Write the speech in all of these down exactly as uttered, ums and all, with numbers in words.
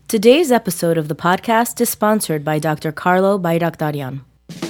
Today's episode of the podcast is sponsored by Doctor Carlo Bayraktaryan.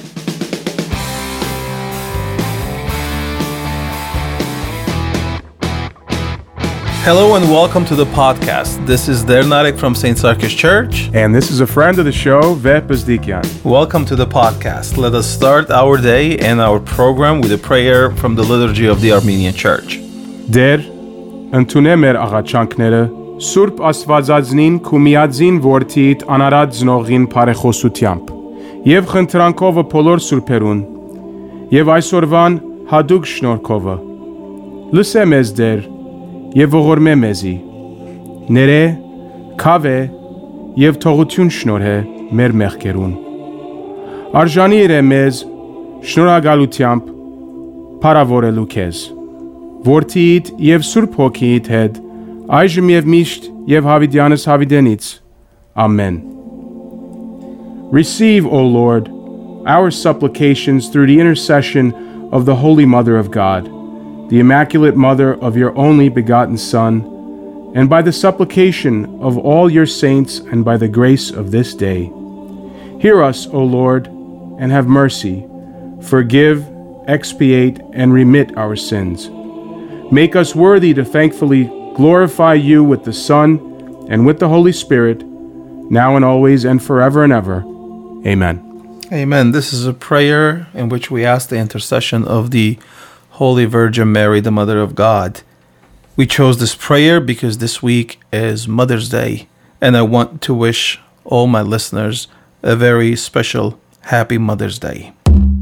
Hello and welcome to the podcast. This is Der Narek from Saint Sarkis Church. And this is a friend of the show, Vep Bezdikyan. Welcome to the podcast. Let us start our day and our program with a prayer from the liturgy of the Armenian Church. Der, ընդունե մեր աղաչանքները, Սուրբ Աստվածածնին քու միածին որդիդ անարատ զնողին բարեխոսությամբ, եւ խնդրանքովը բոլոր սուրբերուն, եւ այսօրվան հadouk շնորհքովը, լսե մեզ Դեր, եւ ողորմե մեզի, ներե, քավե, եւ թողություն շնորհե մեր մեղքերուն։ Արժանի է մեզ շնորհակալությամբ փառավորելու քեզ, որդիդ եւ Սուրբ Հոգիիդ հետ, այժմ եւ միշտ եւ հավիտյանս հավիտենից. Amen. Receive, O Lord, our supplications through the intercession of the Holy Mother of God, the Immaculate Mother of your only begotten Son, and by the supplication of all your saints and by the grace of this day. Hear us, O Lord, and have mercy. Forgive, expiate, and remit our sins. Make us worthy to thankfully glorify you with the Son and with the Holy Spirit, now and always and forever and ever. Amen. Amen. This is a prayer in which we ask the intercession of the Holy Virgin Mary, the Mother of God. We chose this prayer because this week is Mother's Day, and I want to wish all my listeners a very special Happy Mother's Day.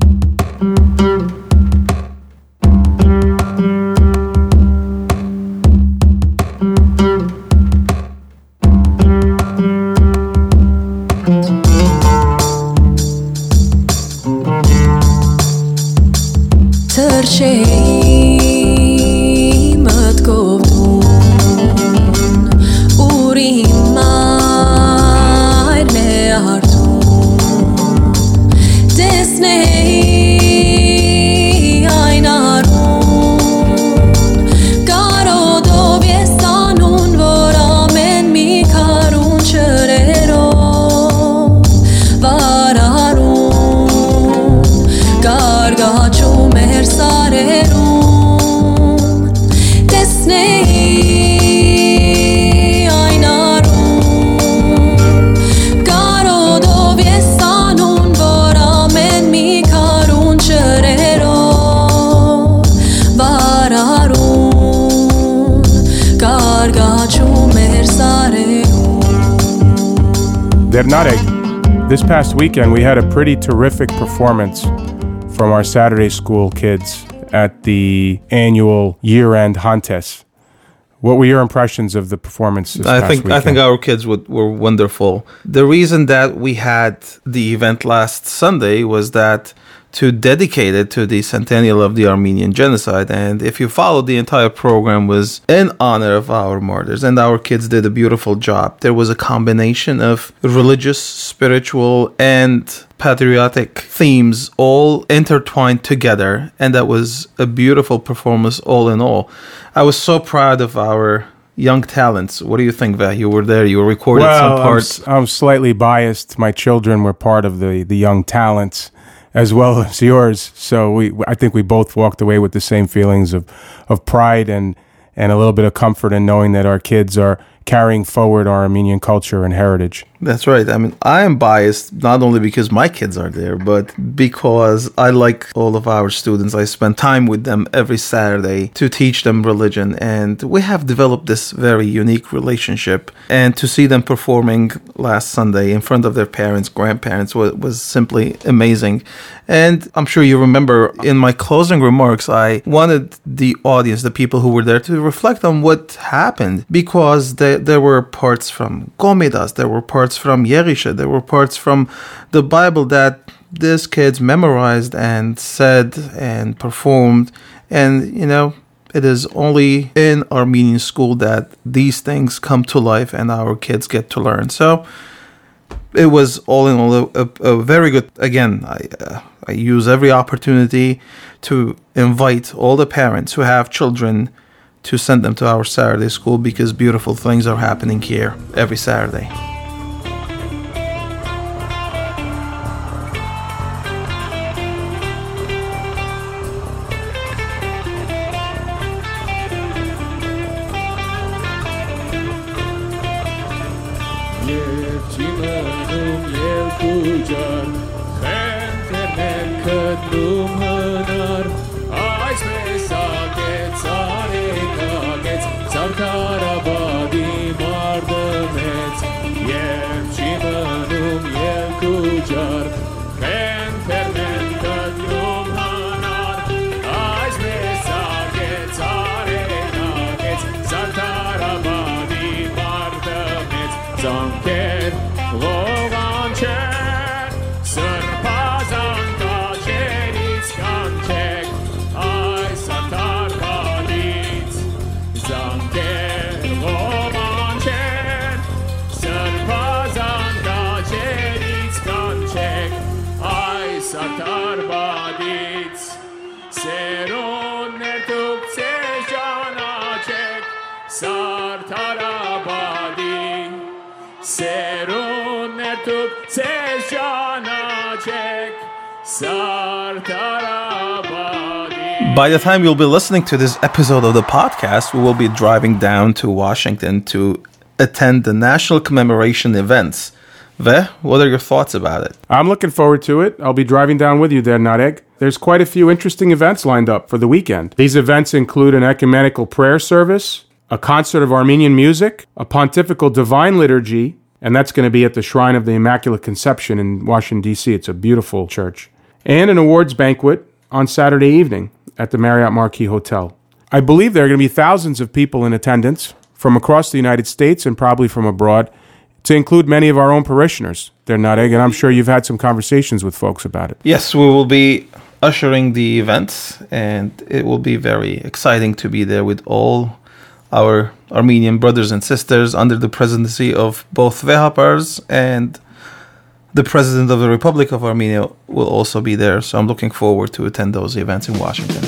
Der Narek, this past weekend we had a pretty terrific performance from our Saturday school kids at the annual year-end Hantes. What were your impressions of the performance this I past think weekend? I think our kids would, were wonderful. The reason that we had the event last Sunday was that to dedicate it to the centennial of the Armenian genocide. And if you followed, the entire program was in honor of our martyrs, and our kids did a beautiful job. There was a combination of religious, spiritual, and patriotic themes all intertwined together, and that was a beautiful performance all in all. I was so proud of our young talents. What do you think, Vah? You were there, you recorded well, some parts. I'm, I'm slightly biased. My children were part of the, the young talents, as well as yours. So we, I think we both walked away with the same feelings of, of pride and, and a little bit of comfort in knowing that our kids are carrying forward our Armenian culture and heritage. That's right. I mean, I am biased not only because my kids are there, but because I like all of our students. I spend time with them every Saturday to teach them religion, and we have developed this very unique relationship. And to see them performing last Sunday in front of their parents, grandparents, was, was simply amazing. And I'm sure you remember in my closing remarks, I wanted the audience, the people who were there, to reflect on what happened, because there, there were parts from Gomidas, there were parts from Yerisha, there were parts from the Bible that these kids memorized and said and performed. And, you know, it is only in Armenian school that these things come to life and our kids get to learn. So it was all in all a, a, a very good, again, I, uh, I use every opportunity to invite all the parents who have children to send them to our Saturday school, because beautiful things are happening here every Saturday. kujar Kenter ket lumhanar Ais mesaket sarekagets Sarkarabadi mardamets Yem chimanum yem kujar Kenter ket lumhanar Ais mesaket sarekagets Sarkarabadi mardamets Zanker Lovancher, Sırpazanka Çenis Kançek, Ay Satar Badit, Zanker Lovancher, Sırpazanka Çenis Kançek, Ay Satar Badit, Serun Nertuk Sejanacek, Sartarabadi, Serun Nertuk Sejanacek, Sartarabadi. By the time you'll be listening to this episode of the podcast, we will be driving down to Washington to attend the national commemoration events. Ve, what are your thoughts about it? I'm looking forward to it. I'll be driving down with you there, Nareg. There's quite a few interesting events lined up for the weekend. These events include an ecumenical prayer service, a concert of Armenian music, a pontifical divine liturgy, and that's going to be at the Shrine of the Immaculate Conception in Washington, D C It's a beautiful church. And an awards banquet on Saturday evening at the Marriott Marquis Hotel. I believe there are going to be thousands of people in attendance from across the United States and probably from abroad, to include many of our own parishioners there, Nareg, and I'm sure you've had some conversations with folks about it. Yes, we will be ushering the events, and it will be very exciting to be there with all our Armenian brothers and sisters under the presidency of both Vehapars, and the President of the Republic of Armenia will also be there. So I'm looking forward to attend those events in Washington.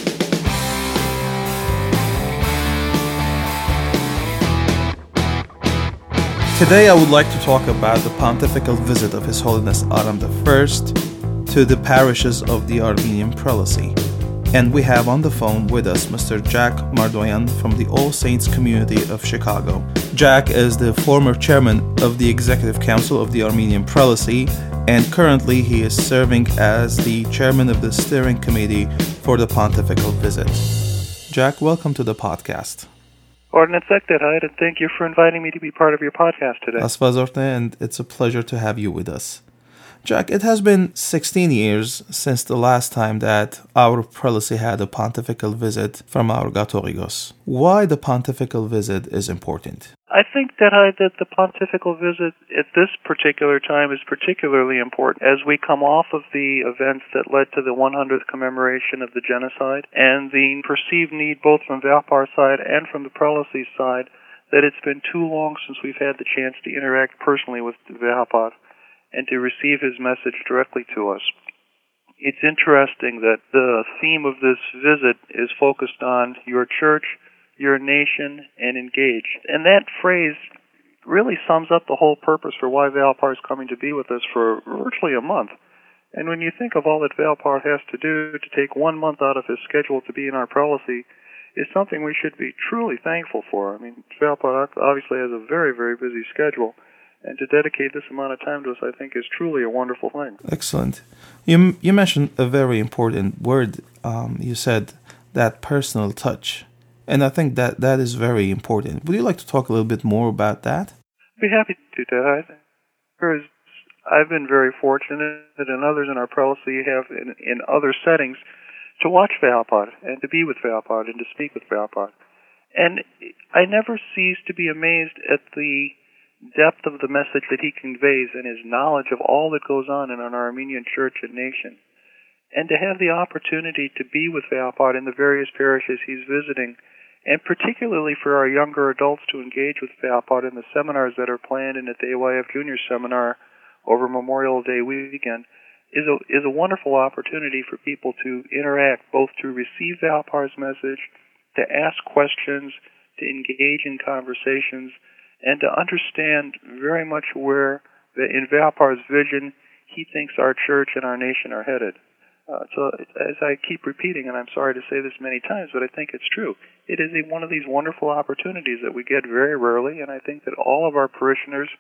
Today I would like to talk about the pontifical visit of His Holiness Aram the First to the parishes of the Armenian Prelacy. And we have on the phone with us Mister Jack Mardoyan from the All Saints community of Chicago. Jack is the former chairman of the Executive Council of the Armenian Prelacy, and currently he is serving as the chairman of the steering committee for the pontifical visit. Jack, welcome to the podcast. Ordinance Secretary, and thank you for inviting me to be part of your podcast today. Asfazorte, and it's a pleasure to have you with us. Jack, it has been sixteen years since the last time that our prelacy had a pontifical visit from our Gatorigos. Why the pontifical visit is important? I think that I, that the pontifical visit at this particular time is particularly important as we come off of the events that led to the one hundredth commemoration of the genocide and the perceived need both from Vehapar side and from the prelacy side that it's been too long since we've had the chance to interact personally with Vehapar and to receive his message directly to us. It's interesting that the theme of this visit is focused on your church, your nation, and engage. And that phrase really sums up the whole purpose for why Vehapar is coming to be with us for virtually a month. And when you think of all that Vehapar has to do to take one month out of his schedule to be in our prelacy, is something we should be truly thankful for. I mean, Vehapar obviously has a very, very busy schedule, and to dedicate this amount of time to us, I think, is truly a wonderful thing. Excellent. You you mentioned a very important word. Um, you said that personal touch. And I think that that is very important. Would you like to talk a little bit more about that? I'd be happy to do that. I think I've been very fortunate, and others in our prelacy have, in, in other settings, to watch Vehapar and to be with Vehapar and to speak with Vehapar. And I never cease to be amazed at the depth of the message that he conveys and his knowledge of all that goes on in our Armenian church and nation. And to have the opportunity to be with Vehapar in the various parishes he's visiting, and particularly for our younger adults to engage with Vehapar in the seminars that are planned and at the A Y F Junior Seminar over Memorial Day weekend, is a, is a wonderful opportunity for people to interact, both to receive Vehapar's message, to ask questions, to engage in conversations, and to understand very much where, in Vehapar's vision, he thinks our church and our nation are headed. Uh, so, as I keep repeating, and I'm sorry to say this many times, but I think it's true, it is a, one of these wonderful opportunities that we get very rarely, and I think that all of our parishioners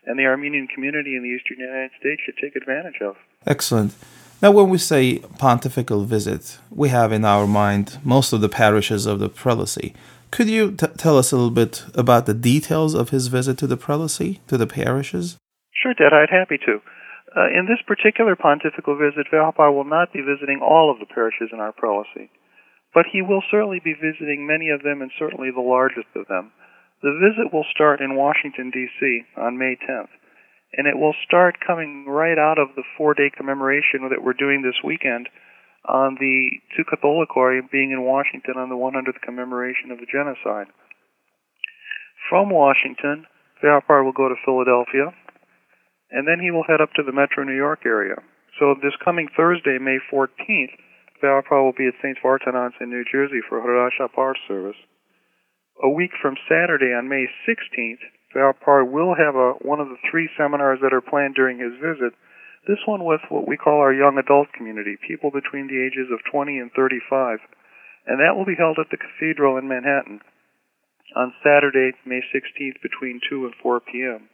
and the Armenian community in the eastern United States should take advantage of. Excellent. Now, when we say pontifical visit, we have in our mind most of the parishes of the prelacy. Could you t- tell us a little bit about the details of his visit to the prelacy, to the parishes? Sure, Dad, I'd happy to. Uh, in this particular pontifical visit, Vallapar will not be visiting all of the parishes in our prelacy, but he will certainly be visiting many of them and certainly the largest of them. The visit will start in Washington, D C on May tenth, and it will start coming right out of the four-day commemoration that we're doing this weekend on the Tu Catholicoi being in Washington on the one hundredth commemoration of the genocide. From Washington, Vallapar will go to Philadelphia, and then he will head up to the Metro New York area. So this coming Thursday, May fourteenth, Vallapar will be at Saint Vartanants in New Jersey for Harash Apar service. A week from Saturday on May sixteenth, Vallapar will have a, one of the three seminars that are planned during his visit, this one with what we call our young adult community, people between the ages of twenty and thirty-five, and that will be held at the Cathedral in Manhattan on Saturday, May sixteenth, between two and four p.m.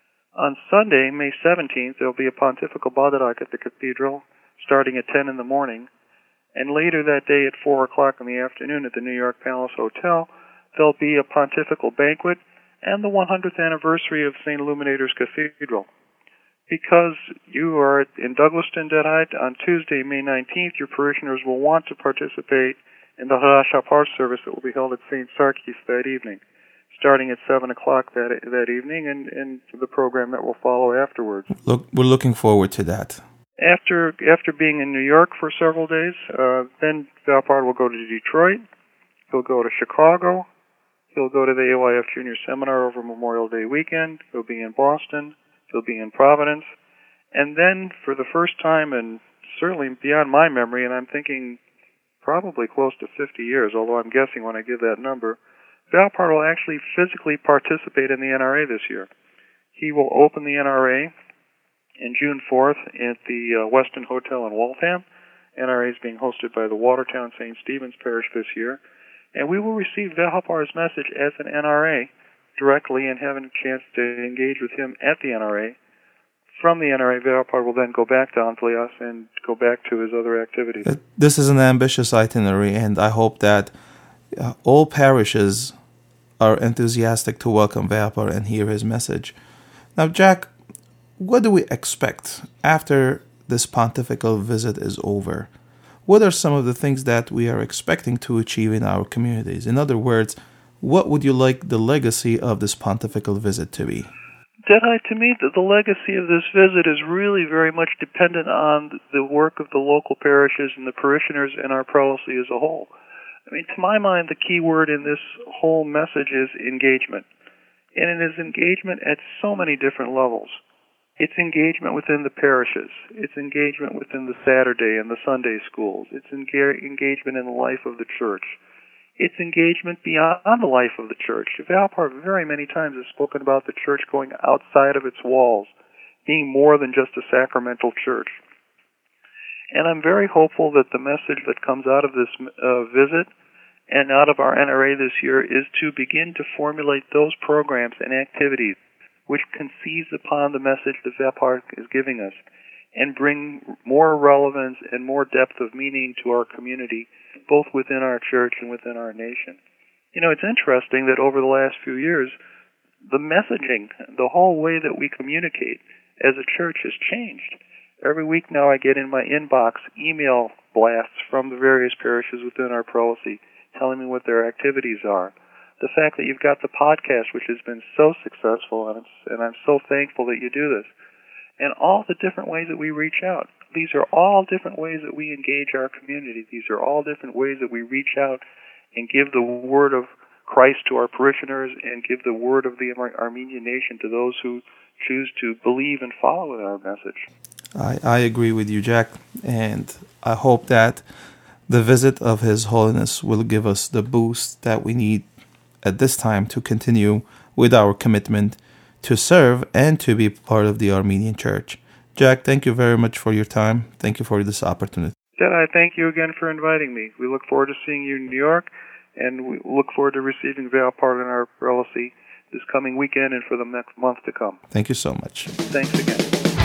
On Sunday, May seventeenth, there will be a pontifical Badarak at the Cathedral, starting at ten in the morning, and later that day at four o'clock in the afternoon at the New York Palace Hotel, there'll be a pontifical banquet and the one hundredth anniversary of Saint Illuminator's Cathedral. Because you are in Douglaston, Deadite, on Tuesday, May nineteenth, your parishioners will want to participate in the Harash Apar service that will be held at Saint Sarkis that evening, starting at seven o'clock that that evening, and, and the program that will follow afterwards. Look, we're looking forward to that. After after being in New York for several days, uh, then Vallapar will go to Detroit, he'll go to Chicago, he'll go to the A Y F Junior Seminar over Memorial Day weekend, he'll be in Boston, he'll be in Providence, and then for the first time, and certainly beyond my memory, and I'm thinking probably close to fifty years, although I'm guessing when I give that number, Vallapar will actually physically participate in the N R A this year. He will open the N R A in June fourth at the uh, Westin Hotel in Waltham. N R A is being hosted by the Watertown Saint Stephen's Parish this year. And we will receive Vallhapar's message as an N R A directly and have a chance to engage with him at the N R A. From the N R A, Vallapar will then go back to Antlias and go back to his other activities. This is an ambitious itinerary, and I hope that uh, all parishes are enthusiastic to welcome Vallapar and hear his message. Now, Jack, what do we expect after this pontifical visit is over? What are some of the things that we are expecting to achieve in our communities? In other words, what would you like the legacy of this pontifical visit to be? Deadeye, to me, the, the legacy of this visit is really very much dependent on the work of the local parishes and the parishioners and our prelacy as a whole. I mean, to my mind, the key word in this whole message is engagement. And it is engagement at so many different levels. It's engagement within the parishes. It's engagement within the Saturday and the Sunday schools. It's enga- engagement in the life of the church. It's engagement beyond the life of the church. Vallapar very many times has spoken about the church going outside of its walls, being more than just a sacramental church. And I'm very hopeful that the message that comes out of this uh, visit and out of our N R A this year is to begin to formulate those programs and activities which can seize upon the message that Vallapar is giving us and bring more relevance and more depth of meaning to our community, both within our church and within our nation. You know, it's interesting that over the last few years, the messaging, the whole way that we communicate as a church has changed. Every week now I get in my inbox email blasts from the various parishes within our prelacy telling me what their activities are. The fact that you've got the podcast, which has been so successful, and, it's, and I'm so thankful that you do this, and all the different ways that we reach out. These are all different ways that we engage our community. These are all different ways that we reach out and give the word of Christ to our parishioners and give the word of the Armenian nation to those who choose to believe and follow in our message. I, I agree with you, Jack, and I hope that the visit of His Holiness will give us the boost that we need at this time to continue with our commitment to serve and to be part of the Armenian Church. Jack, thank you very much for your time. Thank you for this opportunity. Dad, I thank you again for inviting me. We look forward to seeing you in New York, and we look forward to receiving Vallapar in our prelacy this coming weekend and for the next month to come. Thank you so much. Thanks again.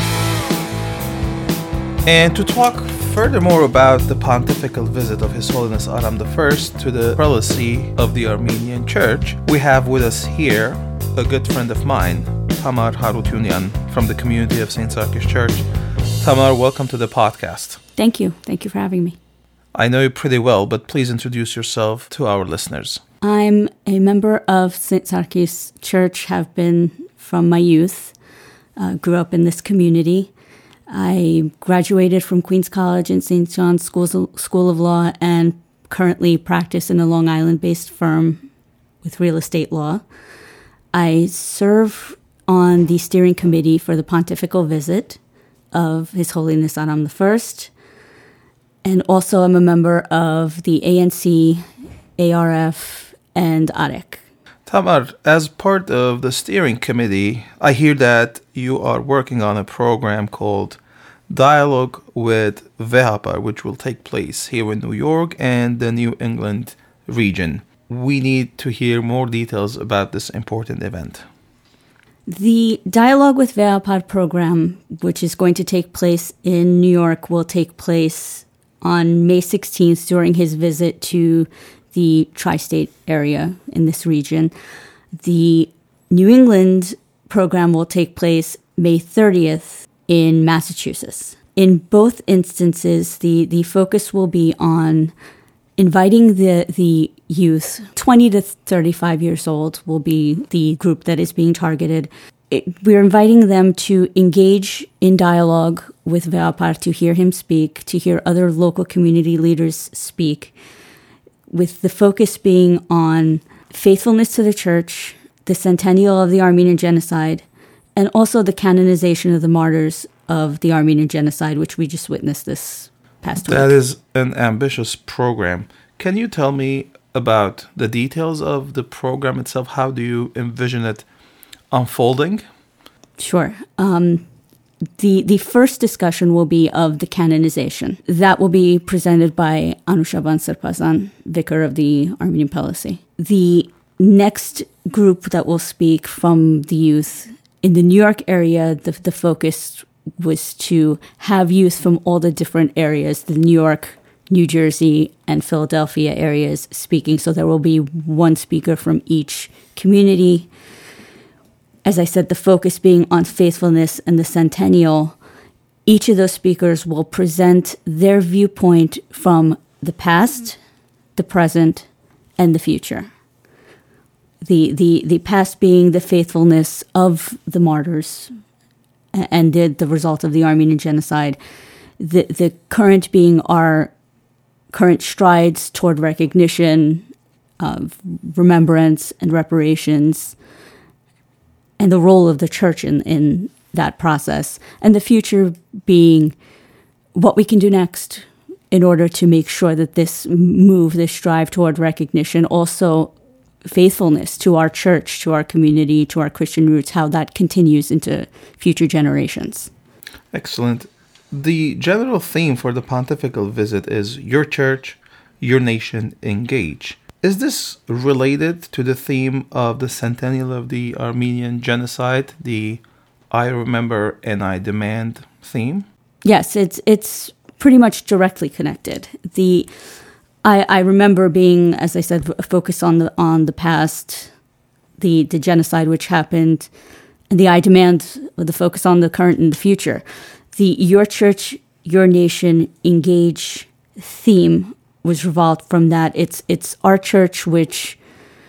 And to talk furthermore about the pontifical visit of His Holiness Aram the First to the prelacy of the Armenian Church, we have with us here a good friend of mine, Tamar Harutyunyan, from the community of Saint Sarkis Church. Tamar, welcome to the podcast. Thank you. Thank you for having me. I know you pretty well, but please introduce yourself to our listeners. I'm a member of Saint Sarkis Church, have been from my youth, uh, grew up in this community. I graduated from Queens College and Saint John's School School of Law and currently practice in a Long Island-based firm with real estate law. I serve on the steering committee for the pontifical visit of His Holiness Aram the First, and also I'm a member of the A N C, A R F, and A R E C. Tamar, as part of the steering committee, I hear that you are working on a program called Dialogue with Vehapar, which will take place here in New York and the New England region. We need to hear more details about this important event. The Dialogue with Vehapar program, which is going to take place in New York, will take place on May sixteenth during his visit to the tri-state area in this region. The New England program will take place May thirtieth in Massachusetts. In both instances, the, the focus will be on inviting the, the youth. twenty to thirty-five years old will be the group that is being targeted. It, we're inviting them to engage in dialogue with Vehapar, to hear him speak, to hear other local community leaders speak, with the focus being on faithfulness to the church, the centennial of the Armenian genocide, and also the canonization of the martyrs of the Armenian genocide, which we just witnessed this past week. That is an ambitious program. Can you tell me about the details of the program itself? How do you envision it unfolding? Sure. Um, The the first discussion will be of the canonization. That will be presented by Anushaban Sarpazan, vicar of the Armenian Prelacy. The next group that will speak from the youth in the New York area, the, the focus was to have youth from all the different areas, the New York, New Jersey, and Philadelphia areas speaking. So there will be one speaker from each community. As I said, the focus being on faithfulness and the centennial. Each of those speakers will present their viewpoint from the past, the present, and the future. The the, the past being the faithfulness of the martyrs and the, the result of the Armenian genocide. The, the current being our current strides toward recognition of remembrance and reparations, and the role of the church in, in that process, and the future being what we can do next in order to make sure that this move, this strive toward recognition, also faithfulness to our church, to our community, to our Christian roots, how that continues into future generations. Excellent. The general theme for the pontifical visit is Your Church, Your Nation, Engage. Is this related to the theme of the centennial of the Armenian genocide, the I Remember and I Demand theme? Yes, it's it's pretty much directly connected. The I, I remember being, as I said, focused on the on the past, the, the genocide which happened, and the I Demand with the focus on the current and the future. The Your Church, Your Nation, Engage theme was revolved from that. It's it's our church which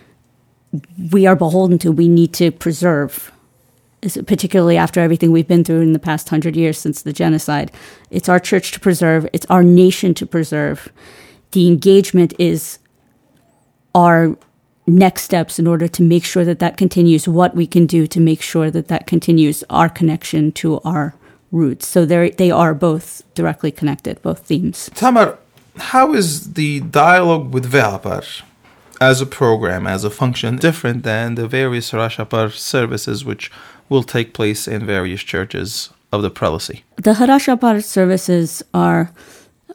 we are beholden to, we need to preserve, particularly after everything we've been through in the past hundred years since the genocide. It's our church to preserve. It's our nation to preserve. The engagement is our next steps in order to make sure that that continues, what we can do to make sure that that continues, our connection to our roots. So they they are both directly connected, both themes. Tamar, how is the Dialogue with Vehapar as a program, as a function, different than the various Harashapar services which will take place in various churches of the prelacy? The Harashapar services are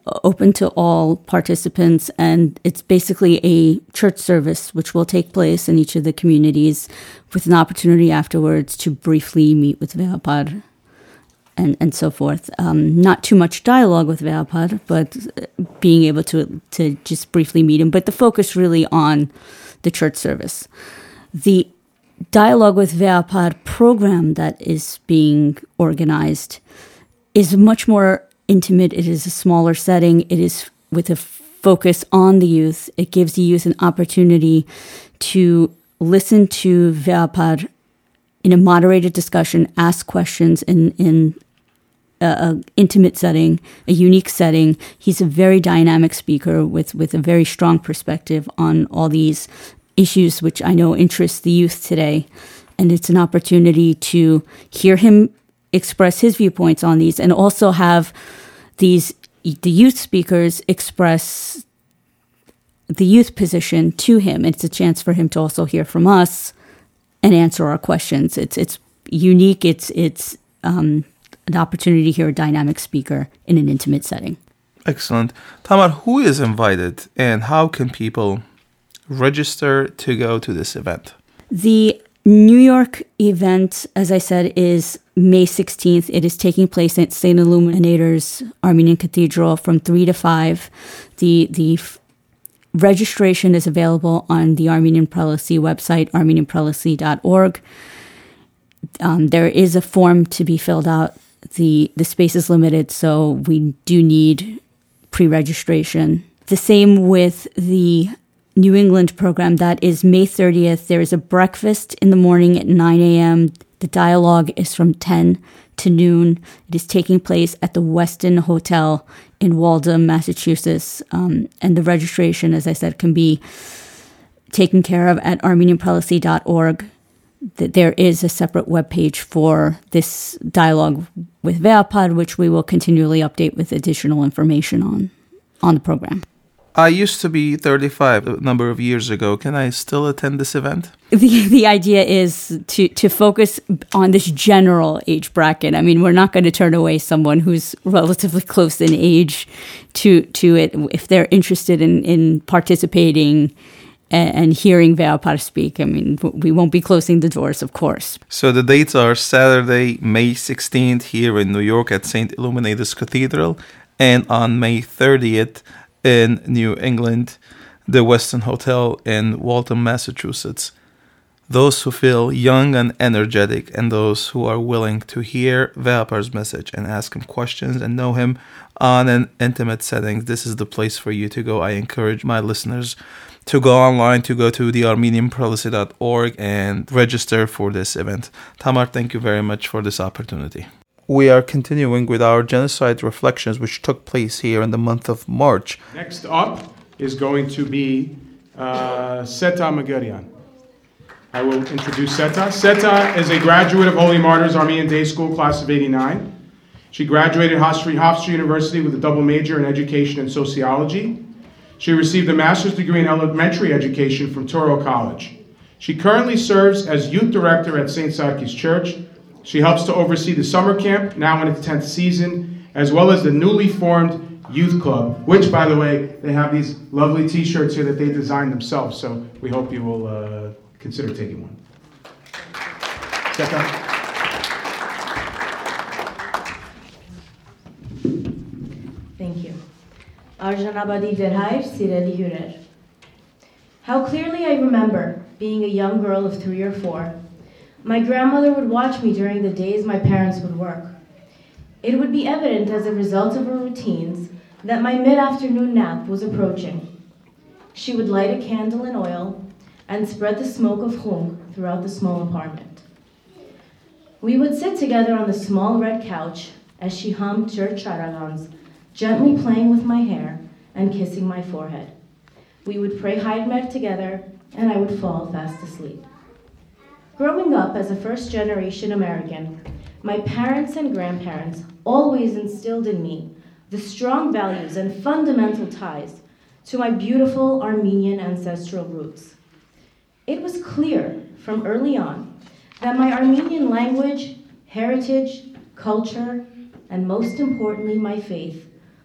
open to all participants, and it's basically a church service which will take place in each of the communities with an opportunity afterwards to briefly meet with Vehapar and, and so forth. Um, not too much dialogue with Vehapar, but being able to, to just briefly meet him, but the focus really on the church service. The Dialogue with Vehapar program that is being organized is much more intimate. It is a smaller setting. It is with a focus on the youth. It gives the youth an opportunity to listen to Vehapar in a moderated discussion, ask questions in, in a intimate setting, a unique setting. He's a very dynamic speaker with, with a very strong perspective on all these issues which I know interest the youth today. And it's an opportunity to hear him express his viewpoints on these and also have these the youth speakers express the youth position to him. It's a chance for him to also hear from us and answer our questions. It's it's unique. It's it's um, an opportunity to hear a dynamic speaker in an intimate setting. Excellent. Tamar, who is invited and how can people register to go to this event? The New York event, as I said, is May sixteenth. It is taking place at Saint Illuminator's Armenian Cathedral from three to five. The the f- registration is available on the Armenian Prelacy website, armenian prelacy dot org. Um, there is a form to be filled out. The, the space is limited, so we do need pre-registration. The same with the New England program. That is May thirtieth. There is a breakfast in the morning at nine a.m. The dialogue is from ten to noon. It is taking place at the Westin Hotel in Waltham, Massachusetts. Um, and the registration, as I said, can be taken care of at armenian prelacy dot org. There is a separate webpage for this dialogue with Vehapar, which we will continually update with additional information on, on the program. I used to be thirty-five a number of years ago. Can I still attend this event? The the idea is to, to focus on this general age bracket. I mean, we're not going to turn away someone who's relatively close in age to to it if they're interested in, in participating and, and hearing Vehapar speak. I mean, we won't be closing the doors, of course. So the dates are Saturday, May sixteenth here in New York at Saint Illuminatus Cathedral, and on May thirtieth in New England, the Westin Hotel in Waltham, Massachusetts. Those who feel young and energetic and those who are willing to hear Vehapar's message and ask him questions and know him on an intimate setting, this is the place for you to go. I encourage my listeners to go online, to go to the armenian prelacy dot org and register for this event. Tamar, thank you very much for this opportunity. We are continuing with our genocide reflections, which took place here in the month of March. Next up is going to be uh, Seta Magarian. I will introduce Seta. Seta is a graduate of Holy Martyrs Armenian Day School, class of eighty-nine. She graduated Hofstra Hofstra University with a double major in education and sociology. She received a master's degree in elementary education from Touro College. She currently serves as youth director at Saint Sarkis Church. She helps to oversee the summer camp, now in its tenth season, as well as the newly formed youth club, which, by the way, they have these lovely t-shirts here that they designed themselves, so we hope you will uh, consider taking one. Seta. Thank you. Arjanabadi Verhair, Sireli Hürer. How clearly I remember being a young girl of three or four. My grandmother would watch me during the days my parents would work. It would be evident as a result of her routines that my mid-afternoon nap was approaching. She would light a candle in oil and spread the smoke of khung throughout the small apartment. We would sit together on the small red couch as she hummed church charagans, gently playing with my hair and kissing my forehead. We would pray Haidmer together, and I would fall fast asleep. Growing up as a first-generation American, my parents and grandparents always instilled in me the strong values and fundamental ties to my beautiful Armenian ancestral roots. It was clear from early on that my Armenian language, heritage, culture, and most importantly, my faith,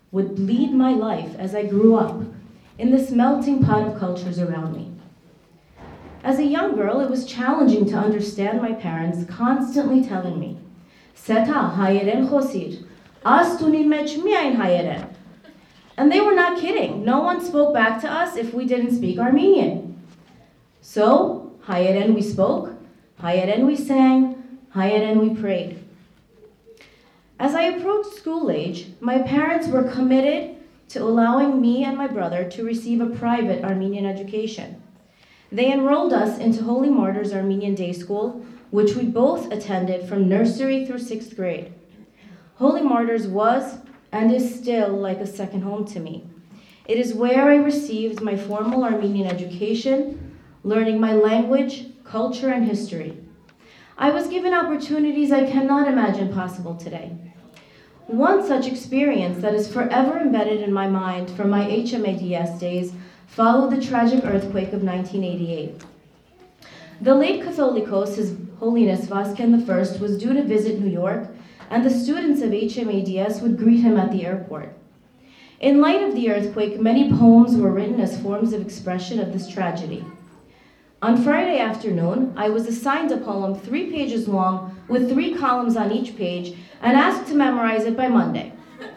would bleed my life as I grew up in this melting pot of cultures around me. As a young girl, it was challenging to understand my parents constantly telling me, Seta hayeren chosir, as tunin mech miain hayeren. And they were not kidding. No one spoke back to us if we didn't speak Armenian. So, hayeren we spoke, hayeren we sang, hayeren we prayed. As I approached school age, my parents were committed to allowing me and my brother to receive a private Armenian education. They enrolled us into Holy Martyrs Armenian Day School, which we both attended from nursery through sixth grade. Holy Martyrs was and is still like a second home to me. It is where I received my formal Armenian education, learning my language, culture, and history. I was given opportunities I cannot imagine possible today. One such experience that is forever embedded in my mind from my H M A D S days followed the tragic earthquake of nineteen eighty-eight. The late Catholicos, His Holiness Vasken the First, was due to visit New York, and the students of H M A D S would greet him at the airport. In light of the earthquake, many poems were written as forms of expression of this tragedy. On Friday afternoon, I was assigned a poem three pages long with three columns on each page and asked to memorize it by Monday.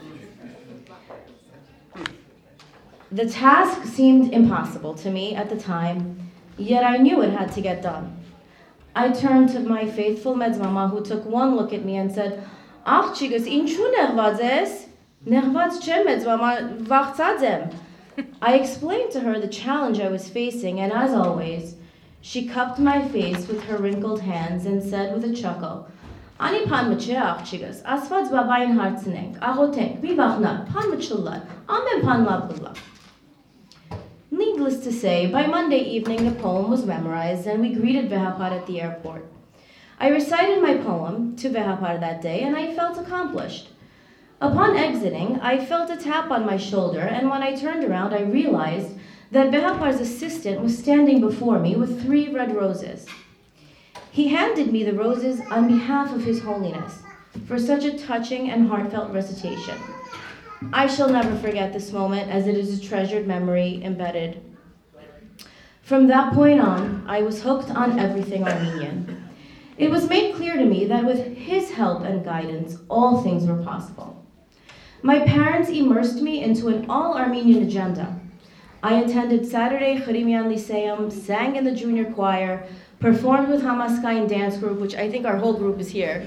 The task seemed impossible to me at the time, yet I knew it had to get done. I turned to my faithful Medzmama, who took one look at me and said, Ach, chigas, inchu nehvaz es? Nehvaz che Medzmama, vachtzad em. I explained to her the challenge I was facing, and as always, she cupped my face with her wrinkled hands and said with a chuckle, Ani pan mche ach chigas, asvaz babayin hartzenenk, ahotenk, mi vachna, pan mchullat, amen pan labgullah. Needless to say, by Monday evening the poem was memorized and we greeted Vehapar at the airport. I recited my poem to Vehapar that day and I felt accomplished. Upon exiting, I felt a tap on my shoulder, and when I turned around I realized that Vehapar's assistant was standing before me with three red roses. He handed me the roses on behalf of His Holiness for such a touching and heartfelt recitation. I shall never forget this moment, as it is a treasured memory embedded. From that point on, I was hooked on everything Armenian. It was made clear to me that with His help and guidance, all things were possible. My parents immersed me into an all-Armenian agenda. I attended Saturday Kharimian Lyceum, sang in the junior choir, performed with Hamaskain dance group, which I think our whole group is here,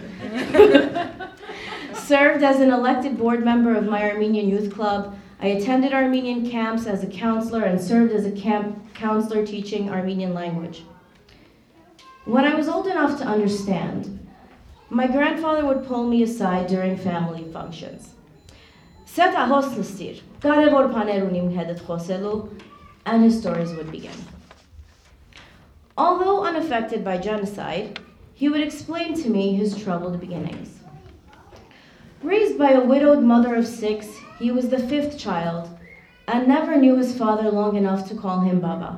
served as an elected board member of my Armenian youth club. I attended Armenian camps as a counselor and served as a camp counselor teaching Armenian language. When I was old enough to understand, my grandfather would pull me aside during family functions. Seta hosnastir, karevor paner unim hedet khoselu, and his stories would begin. Although unaffected by genocide, he would explain to me his troubled beginnings. Raised by a widowed mother of six, he was the fifth child and never knew his father long enough to call him Baba.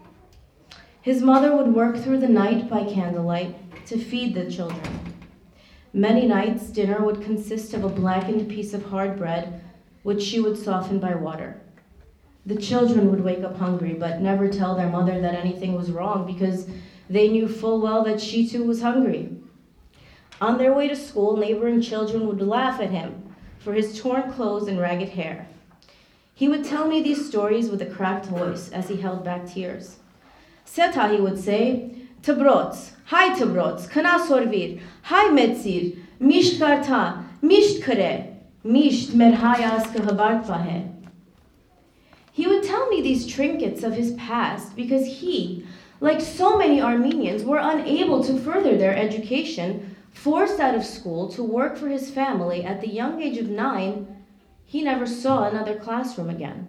His mother would work through the night by candlelight to feed the children. Many nights, dinner would consist of a blackened piece of hard bread, which she would soften by water. The children would wake up hungry, but never tell their mother that anything was wrong because they knew full well that she too was hungry. On their way to school, neighboring children would laugh at him for his torn clothes and ragged hair. He would tell me these stories with a cracked voice as he held back tears. Seta, he would say, Tbrots, hi Tbrots, kana sorvir, hi metzir, misht karta, misht kare, misht merhayas kahabart pahe. He would tell me these trinkets of his past because he, like so many Armenians, were unable to further their education, forced out of school to work for his family at the young age of nine. He never saw another classroom again.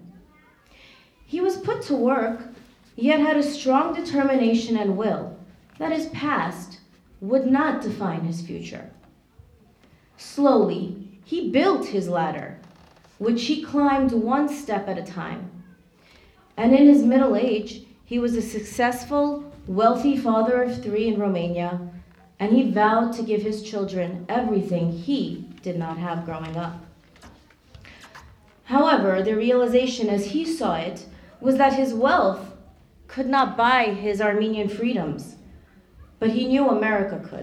He was put to work, yet had a strong determination and will that his past would not define his future. Slowly, he built his ladder, which he climbed one step at a time. And in his middle age, he was a successful, wealthy father of three in Romania, and he vowed to give his children everything he did not have growing up. However, the realization as he saw it was that his wealth could not buy his Armenian freedoms, but he knew America could.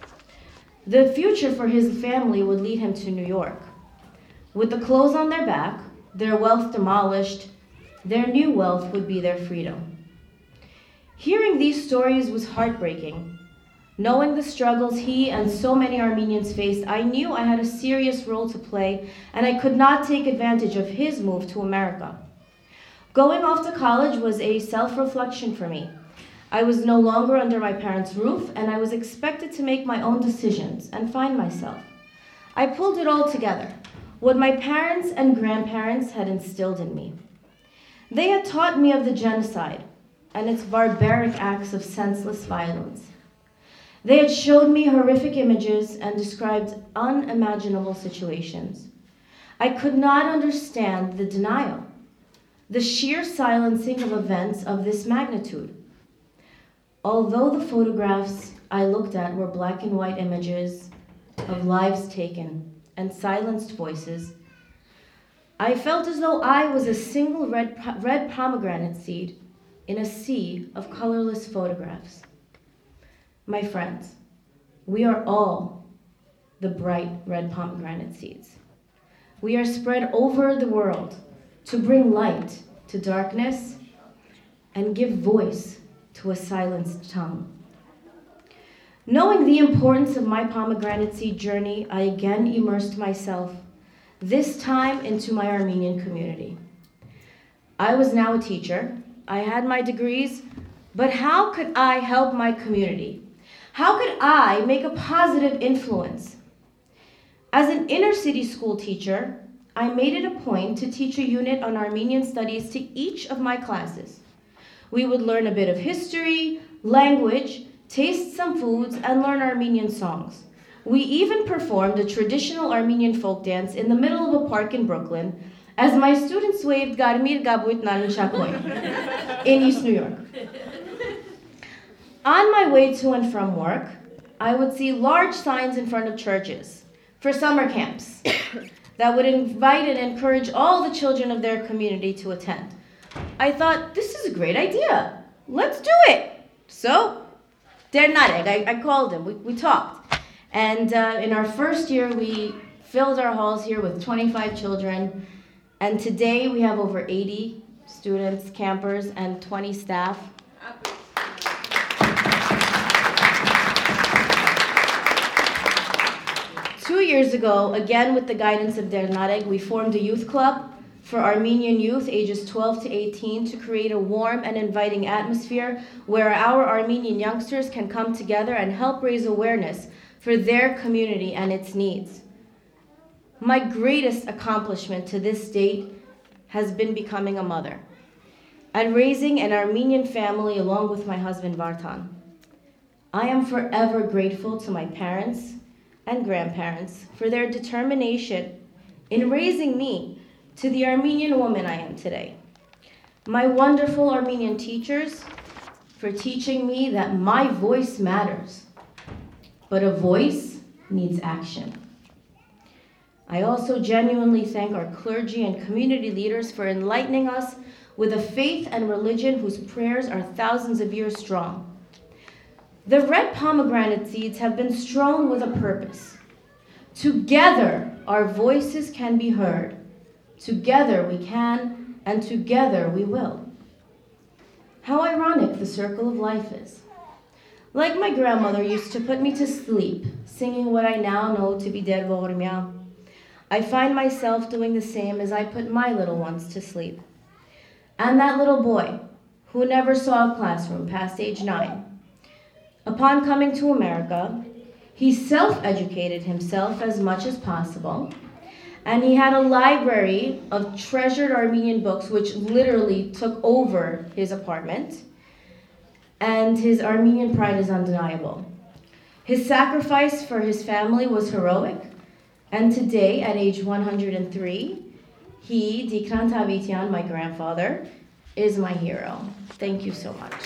The future for his family would lead him to New York. With the clothes on their back, their wealth demolished, their new wealth would be their freedom. Hearing these stories was heartbreaking. Knowing the struggles he and so many Armenians faced, I knew I had a serious role to play, and I could not take advantage of his move to America. Going off to college was a self-reflection for me. I was no longer under my parents' roof, and I was expected to make my own decisions and find myself. I pulled it all together, what my parents and grandparents had instilled in me. They had taught me of the genocide and its barbaric acts of senseless violence. They had showed me horrific images and described unimaginable situations. I could not understand the denial, the sheer silencing of events of this magnitude. Although the photographs I looked at were black and white images of lives taken and silenced voices, I felt as though I was a single red, red pomegranate seed in a sea of colorless photographs. My friends, we are all the bright red pomegranate seeds. We are spread over the world to bring light to darkness and give voice to a silenced tongue. Knowing the importance of my pomegranate seed journey, I again immersed myself, this time into my Armenian community. I was now a teacher. I had my degrees, but how could I help my community? How could I make a positive influence? As an inner city school teacher, I made it a point to teach a unit on Armenian studies to each of my classes. We would learn a bit of history, language, taste some foods, and learn Armenian songs. We even performed a traditional Armenian folk dance in the middle of a park in Brooklyn as my students waved Garmir Gabuit Nanishakoy in East New York. On my way to and from work, I would see large signs in front of churches for summer camps that would invite and encourage all the children of their community to attend. I thought, this is a great idea. Let's do it. So, Der Nareg, I, I called him. We, we talked. And uh, in our first year, we filled our halls here with twenty-five children. And today, we have over eighty students, campers, and twenty staff. Two years ago, again with the guidance of Der Nareg, we formed a youth club for Armenian youth ages twelve to eighteen to create a warm and inviting atmosphere where our Armenian youngsters can come together and help raise awareness for their community and its needs. My greatest accomplishment to this date has been becoming a mother and raising an Armenian family along with my husband Vartan. I am forever grateful to my parents and grandparents for their determination in raising me to the Armenian woman I am today. My wonderful Armenian teachers for teaching me that my voice matters, but a voice needs action. I also genuinely thank our clergy and community leaders for enlightening us with a faith and religion whose prayers are thousands of years strong. The red pomegranate seeds have been strewn with a purpose. Together, our voices can be heard. Together we can, and together we will. How ironic the circle of life is. Like my grandmother used to put me to sleep, singing what I now know to be Der Vormia, I find myself doing the same as I put my little ones to sleep. And that little boy, who never saw a classroom past age nine, upon coming to America, he self-educated himself as much as possible, and he had a library of treasured Armenian books which literally took over his apartment, and his Armenian pride is undeniable. His sacrifice for his family was heroic, and today, at age one hundred three, he, Dikran Tavitian, my grandfather, is my hero. Thank you so much.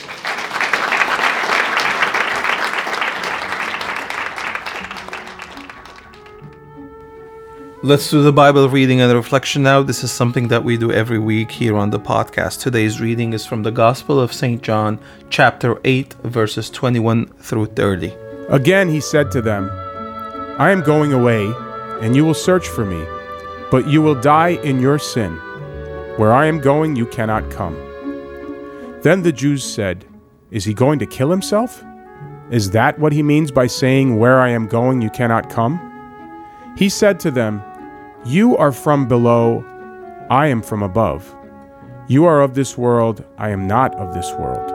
Let's do the Bible reading and reflection now. This is something that we do every week here on the podcast. Today's reading is from the Gospel of Saint John, chapter eight, verses twenty-one through thirty. Again he said to them, I am going away, and you will search for me, but you will die in your sin. Where I am going, you cannot come. Then the Jews said, Is he going to kill himself? Is that what he means by saying, Where I am going, you cannot come? He said to them, You are from below, I am from above. You are of this world, I am not of this world.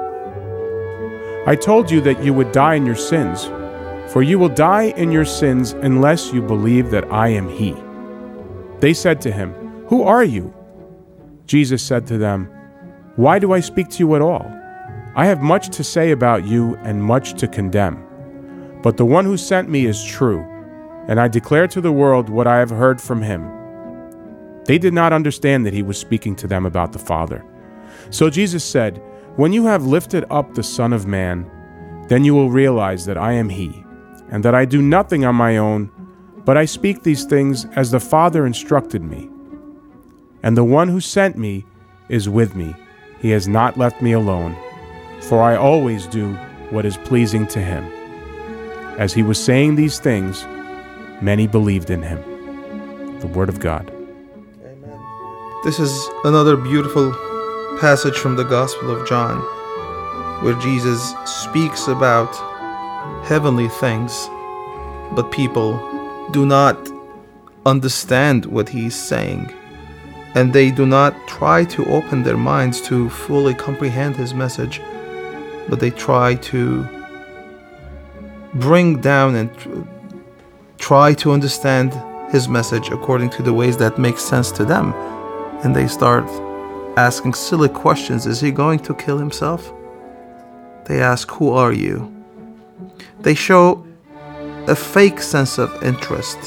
I told you that you would die in your sins, for you will die in your sins unless you believe that I am he. They said to him, Who are you? Jesus said to them, Why do I speak to you at all? I have much to say about you and much to condemn. But the one who sent me is true, and I declare to the world what I have heard from him. They did not understand that he was speaking to them about the Father. So Jesus said, When you have lifted up the Son of Man, then you will realize that I am he, and that I do nothing on my own, but I speak these things as the Father instructed me. And the one who sent me is with me. He has not left me alone, for I always do what is pleasing to him. As he was saying these things, many believed in him. The Word of God. Amen. This is another beautiful passage from the Gospel of John, where Jesus speaks about heavenly things, but people do not understand what he's saying, and they do not try to open their minds to fully comprehend his message, but they try to bring down and tr- try to understand his message according to the ways that make sense to them. And they start asking silly questions. Is he going to kill himself? They ask, Who are you? They show a fake sense of interest.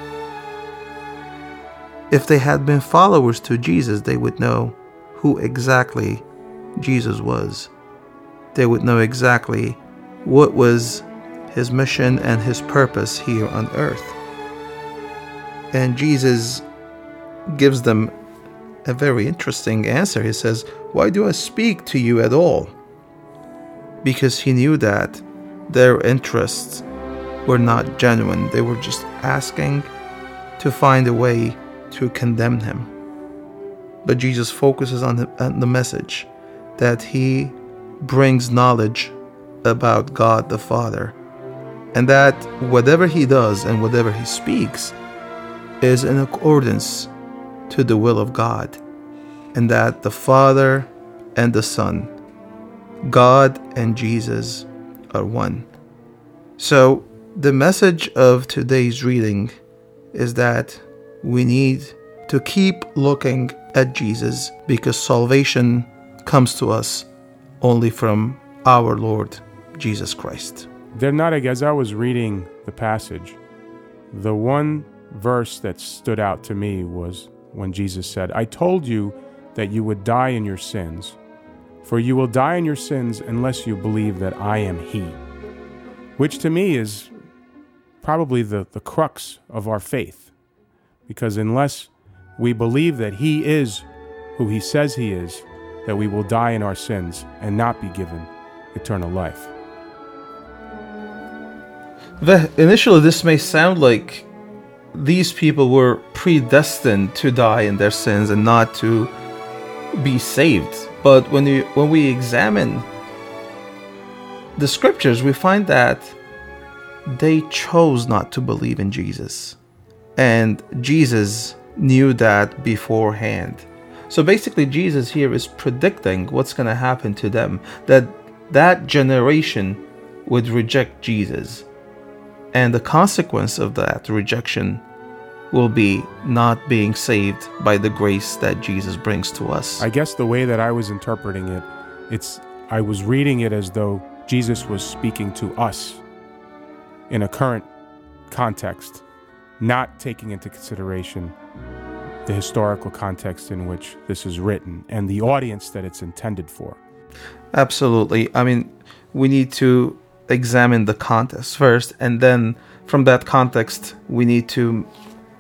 If they had been followers to Jesus, they would know who exactly Jesus was. They would know exactly what was his mission and his purpose here on earth. And Jesus gives them a very interesting answer. He says, Why do I speak to you at all? Because he knew that their interests were not genuine. They were just asking to find a way to condemn him. But Jesus focuses on the, on the message that he brings knowledge about God the Father, and that whatever he does and whatever he speaks is in accordance to the will of God, and that the Father and the Son, God and Jesus, are one. So the message of today's reading is that we need to keep looking at Jesus, because salvation comes to us only from our Lord Jesus Christ. They're not, as I was reading the passage, the one verse that stood out to me was when Jesus said, I told you that you would die in your sins, for you will die in your sins unless you believe that I am he. Which to me is probably the, the crux of our faith. Because unless we believe that he is who he says he is, that we will die in our sins and not be given eternal life. Initially, this may sound like these people were predestined to die in their sins and not to be saved. But when you, when we examine the scriptures, we find that they chose not to believe in Jesus. And Jesus knew that beforehand. So basically, Jesus here is predicting what's going to happen to them, that that generation would reject Jesus. And the consequence of that rejection will be not being saved by the grace that Jesus brings to us. I guess the way that I was interpreting it, it's I was reading it as though Jesus was speaking to us in a current context, not taking into consideration the historical context in which this is written and the audience that it's intended for. Absolutely. I mean, we need to examine the context first, and then from that context, we need to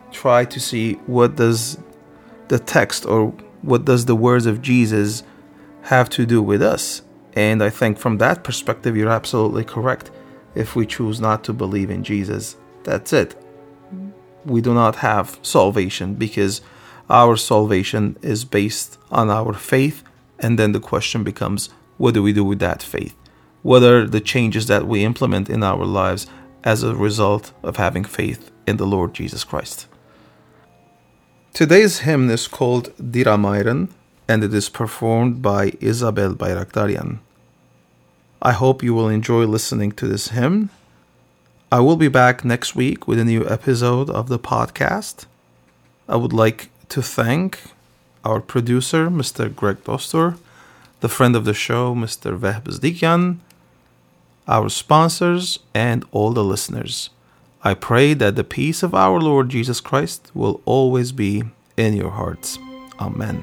try to see what does the text or what does the words of Jesus have to do with us. And I think from that perspective, you're absolutely correct. If we choose not to believe in Jesus, that's it. We do not have salvation, because our salvation is based on our faith. And then the question becomes, what do we do with that faith? What are the changes that we implement in our lives as a result of having faith in the Lord Jesus Christ? Today's hymn is called Dira Mayren, and it is performed by Isabel Bayraktaryan. I hope you will enjoy listening to this hymn. I will be back next week with a new episode of the podcast. I would like to thank our producer, Mister Greg Dostor, the friend of the show, Mister Vehb Zdikyan, our sponsors, and all the listeners. I pray that the peace of our Lord Jesus Christ will always be in your hearts. Amen.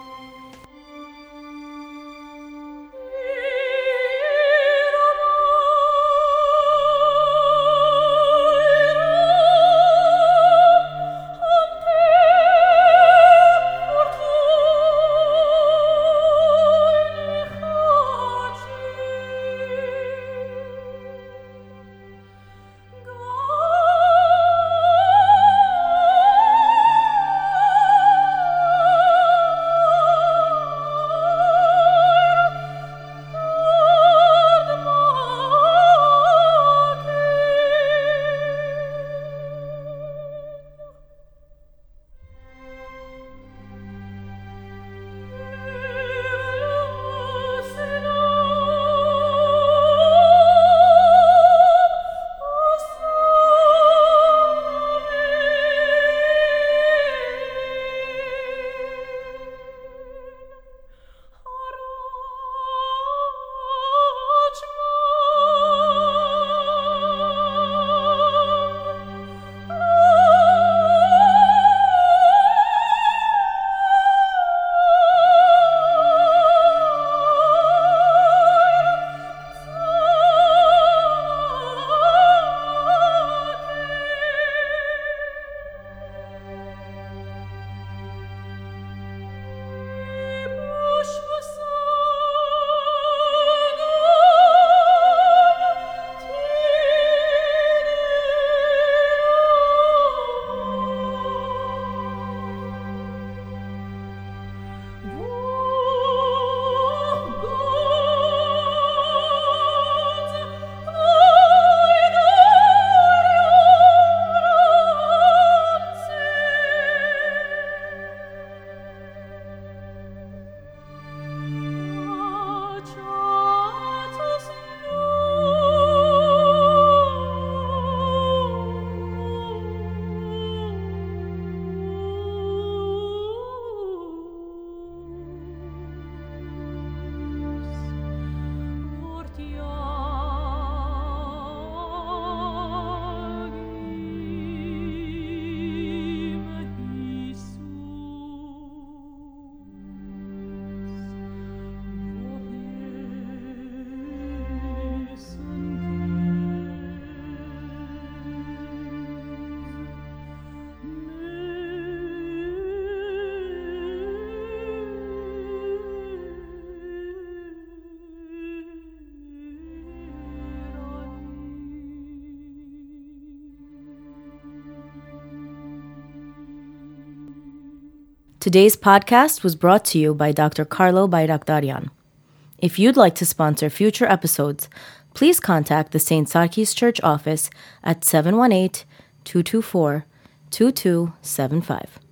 Today's podcast was brought to you by Doctor Carlo Bayraktaryan. If you'd like to sponsor future episodes, please contact the Saint Sarkis Church office at seven one eight, two two four, two two seven five.